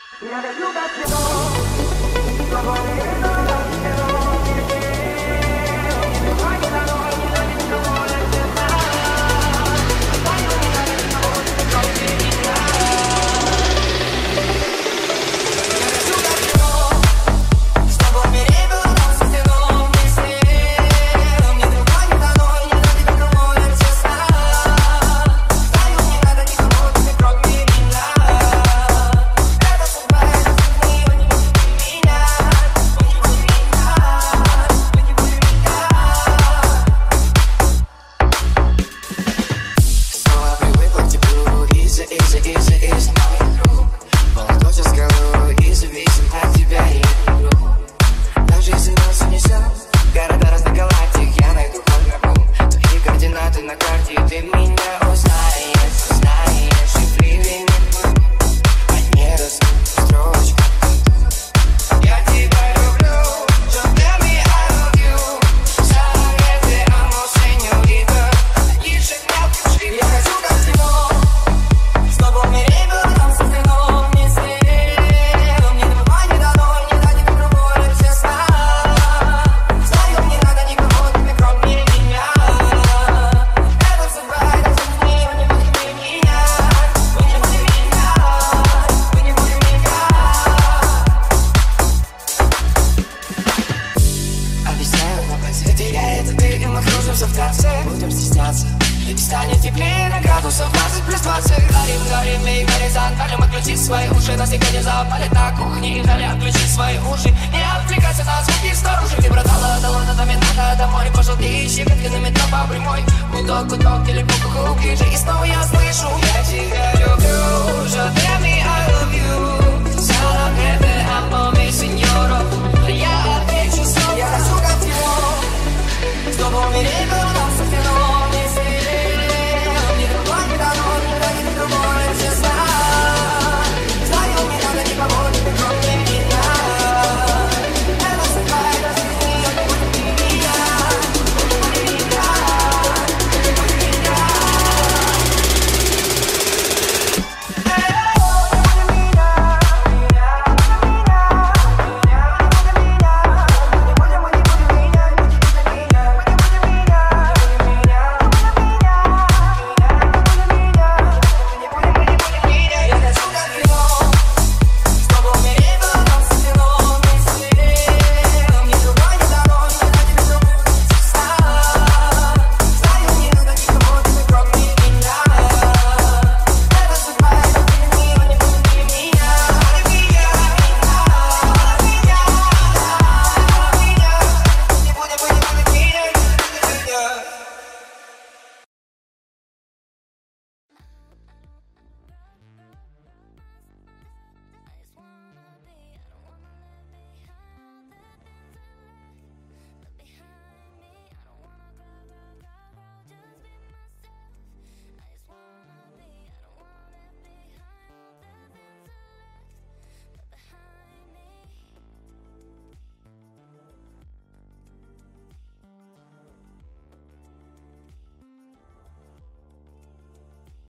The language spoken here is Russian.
Будем стесняться, и станет теплее на градусов 20+20. Горим, и горизонт, далее отключить свои уши. Нас никто не запалит на кухне, и далее отключить свои уши. Не отвлекайся на звуки снаружи. Ты братала, долона, доминанта, домой. Пожелтеющие ветки на метро по прямой. Гудок, или ку-ку-ку, ближе. И снова я слышу: я тебя люблю, je t'aime.